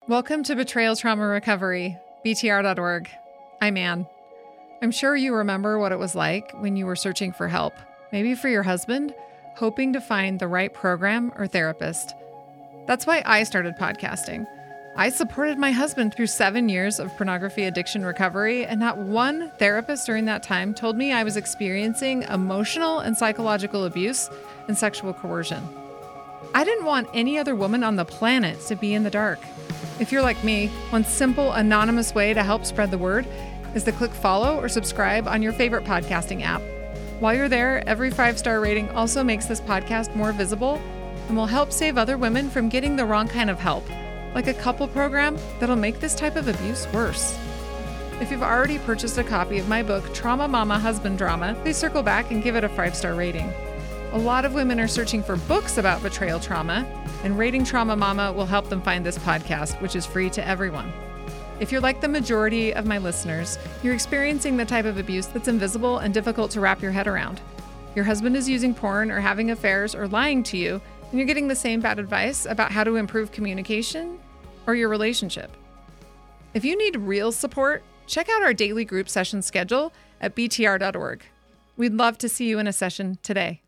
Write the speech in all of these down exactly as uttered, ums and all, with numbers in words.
Welcome to Betrayal Trauma Recovery, B T R dot org. I'm Ann. I'm sure you remember what it was like when you were searching for help, maybe for your husband, hoping to find the right program or therapist. That's why I started podcasting. I supported my husband through seven years of pornography addiction recovery, and not one therapist during that time told me I was experiencing emotional and psychological abuse and sexual coercion. I didn't want any other woman on the planet to be in the dark. If you're like me, one simple, anonymous way to help spread the word is to click follow or subscribe on your favorite podcasting app. While you're there, every five-star rating also makes this podcast more visible and will help save other women from getting the wrong kind of help, like a couple program that'll make this type of abuse worse. If you've already purchased a copy of my book, Trauma Mama Husband Drama, please circle back and give it a five-star rating. A lot of women are searching for books about betrayal trauma, and rating Trauma Mama will help them find this podcast, which is free to everyone. If you're like the majority of my listeners, you're experiencing the type of abuse that's invisible and difficult to wrap your head around. Your husband is using porn or having affairs or lying to you, and you're getting the same bad advice about how to improve communication or your relationship. If you need real support, check out our daily group session schedule at B T R dot org. We'd love to see you in a session today.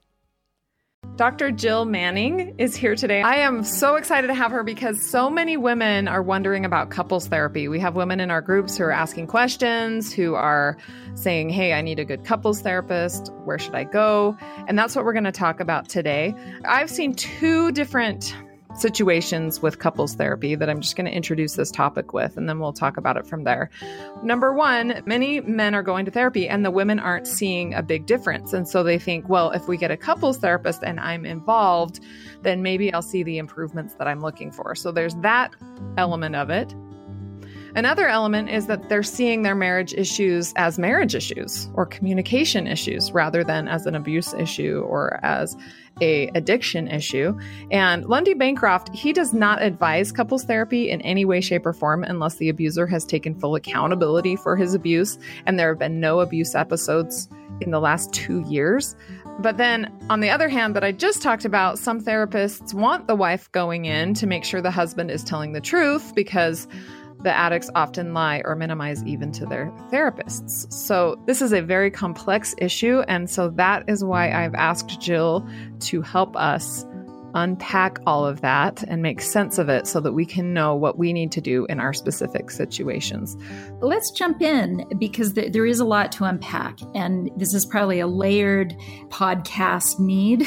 Doctor Jill Manning is here today. I am so excited to have her because so many women are wondering about couples therapy. We have women in our groups who are asking questions, who are saying, hey, I need a good couples therapist. Where should I go? And that's what we're going to talk about today. I've seen two different situations with couples therapy that I'm just going to introduce this topic with, and then we'll talk about it from there. Number one, many men are going to therapy and the women aren't seeing a big difference. And so they think, well, if we get a couples therapist and I'm involved, then maybe I'll see the improvements that I'm looking for. So there's that element of it. Another element is that they're seeing their marriage issues as marriage issues or communication issues rather than as an abuse issue or as a addiction issue. And Lundy Bancroft, he does not advise couples therapy in any way, shape, or form unless the abuser has taken full accountability for his abuse and there have been no abuse episodes in the last two years. But then on the other hand, that I just talked about, some therapists want the wife going in to make sure the husband is telling the truth because the addicts often lie or minimize even to their therapists. So this is a very complex issue. And so that is why I've asked Jill to help us unpack all of that and make sense of it so that we can know what we need to do in our specific situations. Let's jump in because th- there is a lot to unpack. And this is probably a layered podcast need.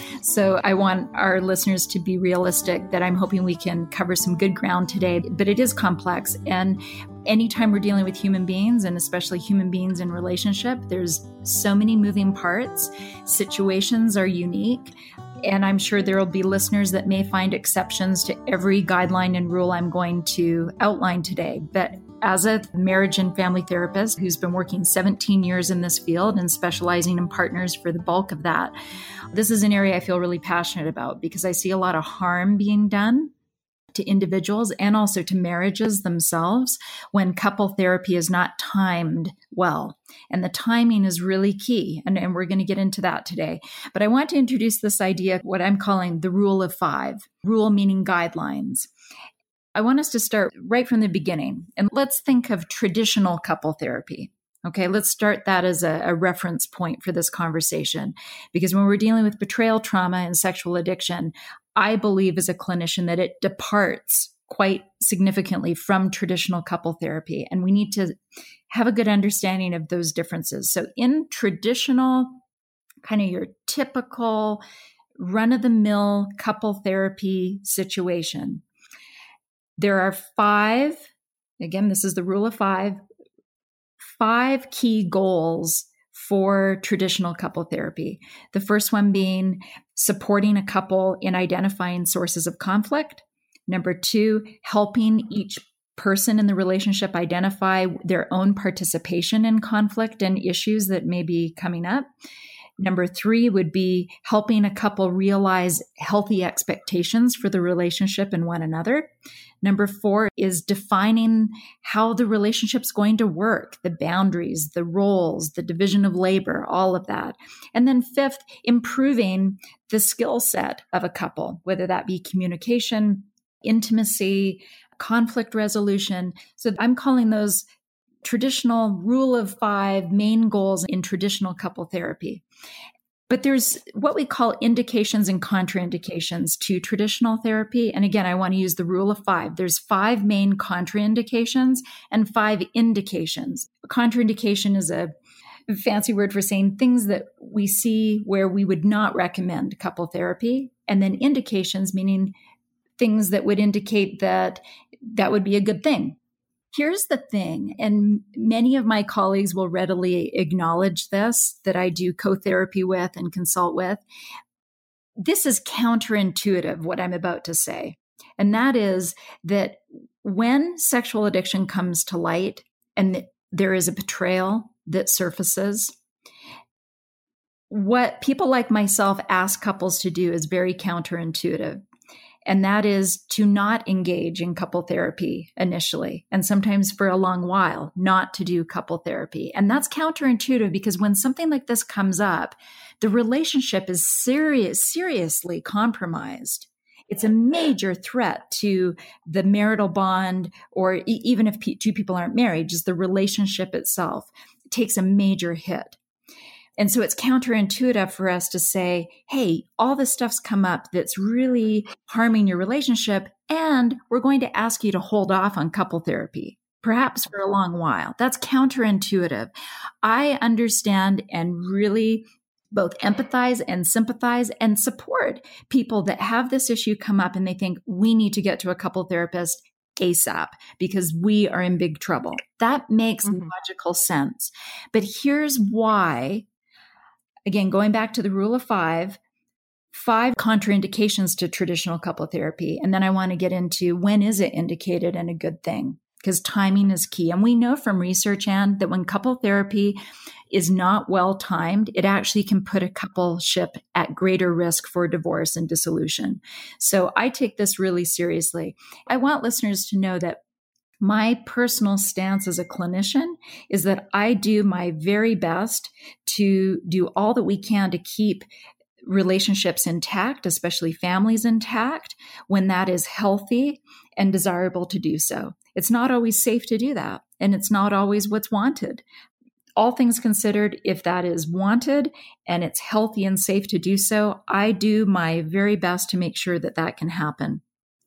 So I want our listeners to be realistic that I'm hoping we can cover some good ground today, but it is complex. And anytime we're dealing with human beings, and especially human beings in relationship, there's so many moving parts. Situations are unique. And I'm sure there will be listeners that may find exceptions to every guideline and rule I'm going to outline today. But as a marriage and family therapist who's been working seventeen years in this field and specializing in partners for the bulk of that, this is an area I feel really passionate about because I see a lot of harm being done to individuals and also to marriages themselves when couple therapy is not timed well. And the timing is really key. And, and we're going to get into that today. But I want to introduce this idea, what I'm calling the rule of five, rule meaning guidelines. I want us to start right from the beginning. And let's think of traditional couple therapy. Okay, let's start that as a, a reference point for this conversation. Because when we're dealing with betrayal trauma and sexual addiction, I believe as a clinician that it departs quite significantly from traditional couple therapy. And we need to have a good understanding of those differences. So in traditional, kind of your typical run-of-the-mill couple therapy situation, there are five, again, this is the rule of five, five key goals for traditional couple therapy. The first one being supporting a couple in identifying sources of conflict. Number two, helping each person in the relationship identify their own participation in conflict and issues that may be coming up. Number three would be helping a couple realize healthy expectations for the relationship and one another. Number four is defining how the relationship's going to work, the boundaries, the roles, the division of labor, all of that. And then fifth, improving the skill set of a couple, whether that be communication, intimacy, conflict resolution. So I'm calling those traditional rule of five main goals in traditional couple therapy. But there's what we call indications and contraindications to traditional therapy. And again, I want to use the rule of five. There's five main contraindications and five indications. A contraindication is a fancy word for saying things that we see where we would not recommend couple therapy. And then indications, meaning things that would indicate that that would be a good thing. Here's the thing, and many of my colleagues will readily acknowledge this, that I do co-therapy with and consult with. This is counterintuitive, what I'm about to say. And that is that when sexual addiction comes to light and there is a betrayal that surfaces, what people like myself ask couples to do is very counterintuitive. And that is to not engage in couple therapy initially, and sometimes for a long while, not to do couple therapy. And that's counterintuitive because when something like this comes up, the relationship is serious, seriously compromised. It's a major threat to the marital bond, or e- even if p- two people aren't married, just the relationship itself takes a major hit. And so it's counterintuitive for us to say, hey, all this stuff's come up that's really harming your relationship, and we're going to ask you to hold off on couple therapy, perhaps for a long while. That's counterintuitive. I understand and really both empathize and sympathize and support people that have this issue come up and they think we need to get to a couple therapist ASAP because we are in big trouble. That makes mm-hmm. logical sense. But here's why. Again, going back to the rule of five, five contraindications to traditional couple therapy. And then I want to get into when is it indicated and a good thing, because timing is key. And we know from research, Anne, that when couple therapy is not well timed, it actually can put a coupleship at greater risk for divorce and dissolution. So I take this really seriously. I want listeners to know that my personal stance as a clinician is that I do my very best to do all that we can to keep relationships intact, especially families intact, when that is healthy and desirable to do so. It's not always safe to do that, and it's not always what's wanted. All things considered, if that is wanted and it's healthy and safe to do so, I do my very best to make sure that that can happen.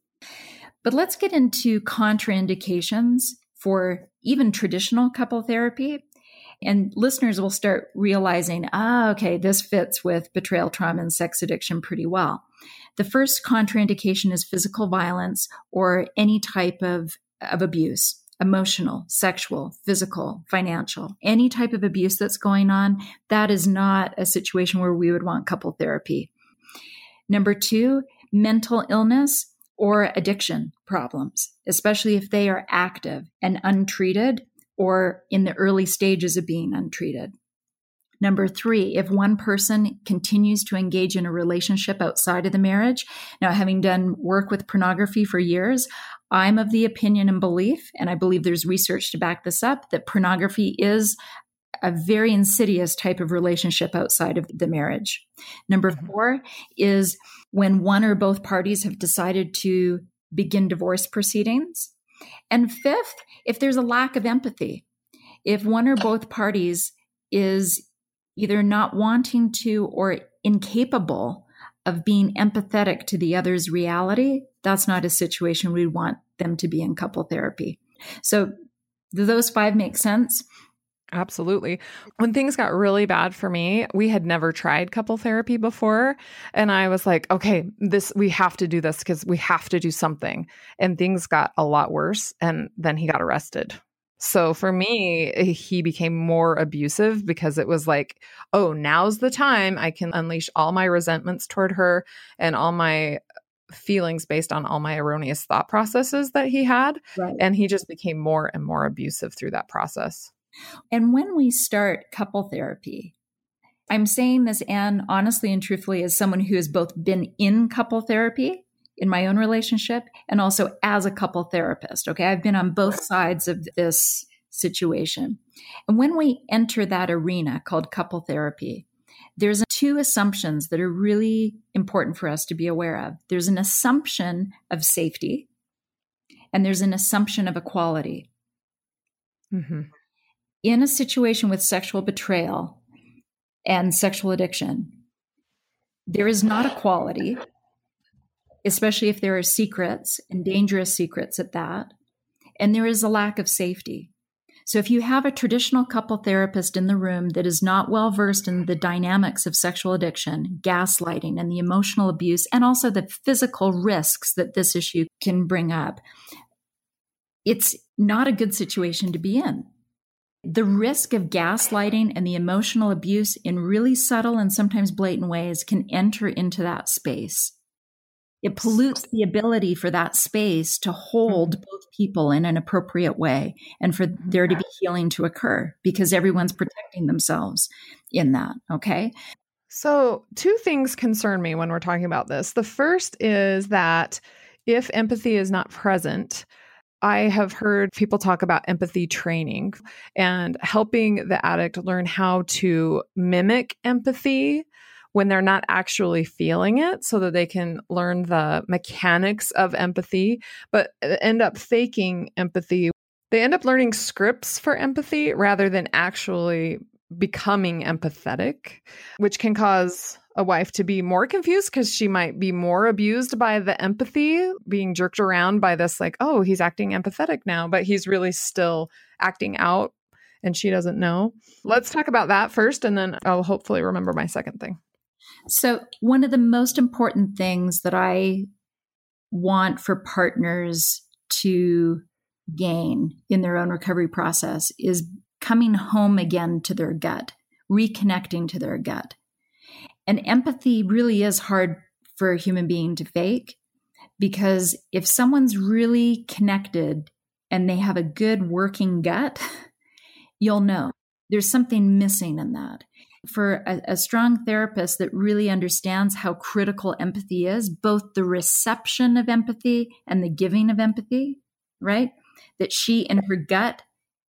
But let's get into contraindications for even traditional couple therapy. And listeners will start realizing, ah, okay, this fits with betrayal, trauma, and sex addiction pretty well. The first contraindication is physical violence or any type of, of abuse, emotional, sexual, physical, financial, any type of abuse that's going on. That is not a situation where we would want couple therapy. Number two, mental illness or addiction problems, especially if they are active and untreated or in the early stages of being untreated. Number three, if one person continues to engage in a relationship outside of the marriage. Now, having done work with pornography for years, I'm of the opinion and belief, and I believe there's research to back this up, that pornography is a very insidious type of relationship outside of the marriage. Number four is when one or both parties have decided to begin divorce proceedings. And fifth, if there's a lack of empathy, if one or both parties is either not wanting to or incapable of being empathetic to the other's reality, that's not a situation we'd want them to be in couple therapy. So do those five make sense? Absolutely. When things got really bad for me, we had never tried couple therapy before. And I was like, okay, this, we have to do this because we have to do something. And things got a lot worse. And then he got arrested. So for me, he became more abusive because it was like, oh, now's the time I can unleash all my resentments toward her and all my feelings based on all my erroneous thought processes that he had. Right. And he just became more and more abusive through that process. And when we start couple therapy, I'm saying this, Anne, honestly and truthfully, as someone who has both been in couple therapy in my own relationship and also as a couple therapist. Okay, I've been on both sides of this situation. And when we enter that arena called couple therapy, there's two assumptions that are really important for us to be aware of. There's an assumption of safety, and there's an assumption of equality. Mm-hmm. In a situation with sexual betrayal and sexual addiction, there is not equality, especially if there are secrets and dangerous secrets at that, and there is a lack of safety. So if you have a traditional couple therapist in the room that is not well versed in the dynamics of sexual addiction, gaslighting, and the emotional abuse, and also the physical risks that this issue can bring up, it's not a good situation to be in. The risk of gaslighting and the emotional abuse in really subtle and sometimes blatant ways can enter into that space. It pollutes the ability for that space to hold both people in an appropriate way and for there to be healing to occur because everyone's protecting themselves in that. Okay. So, two things concern me when we're talking about this. The first is that if empathy is not present, I have heard people talk about empathy training and helping the addict learn how to mimic empathy when they're not actually feeling it so that they can learn the mechanics of empathy, but end up faking empathy. They end up learning scripts for empathy rather than actually becoming empathetic, which can cause a wife to be more confused because she might be more abused by the empathy, being jerked around by this like, oh, he's acting empathetic now, but he's really still acting out and she doesn't know. Let's talk about that first, and then I'll hopefully remember my second thing. So one of the most important things that I want for partners to gain in their own recovery process is coming home again to their gut, reconnecting to their gut. And empathy really is hard for a human being to fake because if someone's really connected and they have a good working gut, you'll know there's something missing in that. For a, a strong therapist that really understands how critical empathy is, both the reception of empathy and the giving of empathy, right? That she in her gut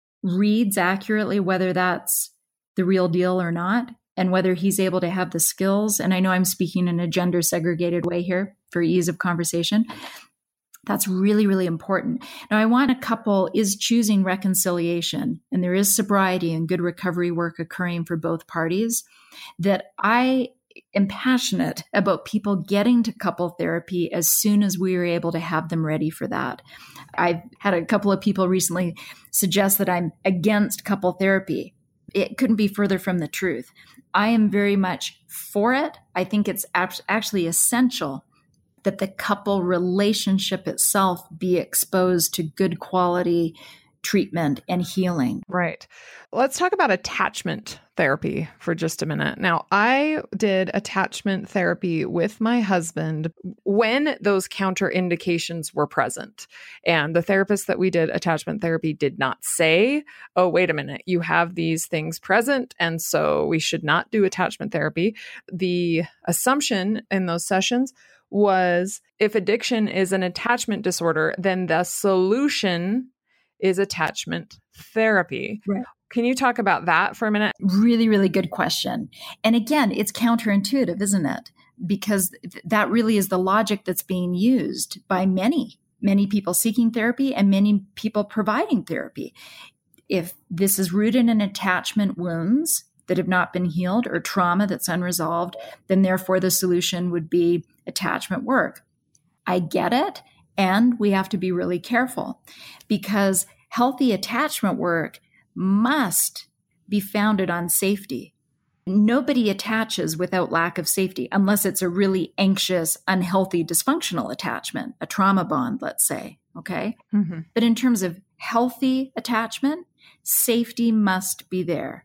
reads accurately whether that's the real deal or not, and whether he's able to have the skills. And I know I'm speaking in a gender segregated way here for ease of conversation. That's really, really important. Now, I want a couple is choosing reconciliation, and there is sobriety and good recovery work occurring for both parties, that I am passionate about people getting to couple therapy as soon as we are able to have them ready for that. I've had a couple of people recently suggest that I'm against couple therapy. It couldn't be further from the truth. I am very much for it. I think it's actually essential that the couple relationship itself be exposed to good quality treatment and healing. Right. Let's talk about attachment therapy for just a minute. Now, I did attachment therapy with my husband when those counterindications were present. And the therapist that we did attachment therapy did not say, oh, wait a minute, you have these things present, and so we should not do attachment therapy. The assumption in those sessions was if addiction is an attachment disorder, then the solution is attachment therapy. Right. Can you talk about that for a minute? Really, really good question. And again, it's counterintuitive, isn't it? Because th- that really is the logic that's being used by many, many people seeking therapy and many people providing therapy. If this is rooted in attachment wounds that have not been healed or trauma that's unresolved, then therefore the solution would be attachment work. I get it. And we have to be really careful because healthy attachment work must be founded on safety. Nobody attaches without lack of safety, unless it's a really anxious, unhealthy, dysfunctional attachment, a trauma bond, let's say, okay? Mm-hmm. But in terms of healthy attachment, safety must be there.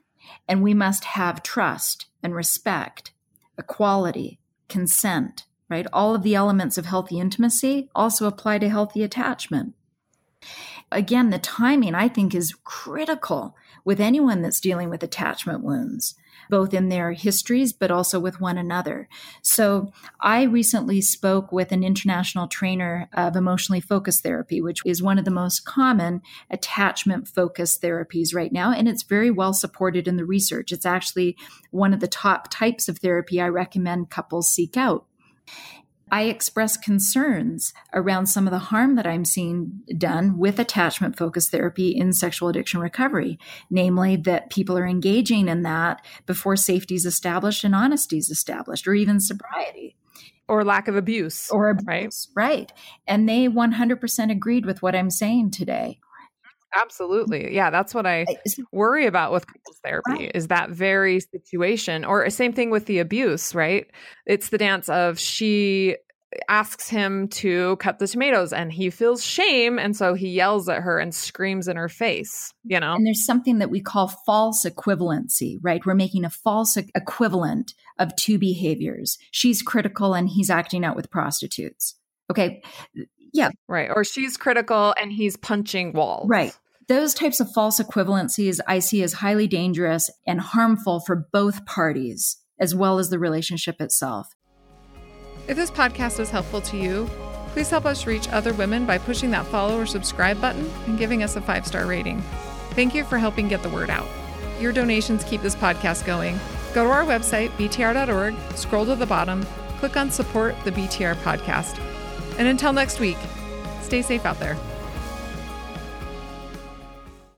And we must have trust and respect, equality, consent, right? All of the elements of healthy intimacy also apply to healthy attachment. Again, the timing, I think, is critical with anyone that's dealing with attachment wounds, both in their histories, but also with one another. So I recently spoke with an international trainer of emotionally focused therapy, which is one of the most common attachment-focused therapies right now, and it's very well supported in the research. It's actually one of the top types of therapy I recommend couples seek out. I express concerns around some of the harm that I'm seeing done with attachment-focused therapy in sexual addiction recovery, namely that people are engaging in that before safety is established and honesty is established, or even sobriety. Or lack of abuse. Or abuse, right? Right. And they one hundred percent agreed with what I'm saying today. Absolutely. Yeah, that's what I worry about with couples therapy Right. is that very situation. Or same thing with the abuse, right? It's the dance of she asks him to cut the tomatoes and he feels shame. And so he yells at her and screams in her face, you know? And there's something that we call false equivalency, right? We're making a false e- equivalent of two behaviors. She's critical and he's acting out with prostitutes. Okay. Yeah. Right. Or she's critical and he's punching walls. Right. Those types of false equivalencies I see as highly dangerous and harmful for both parties, as well as the relationship itself. If this podcast is helpful to you, please help us reach other women by pushing that follow or subscribe button and giving us a five-star rating. Thank you for helping get the word out. Your donations keep this podcast going. Go to our website, b t r dot org, scroll to the bottom, click on Support the B T R Podcast. And until next week, stay safe out there.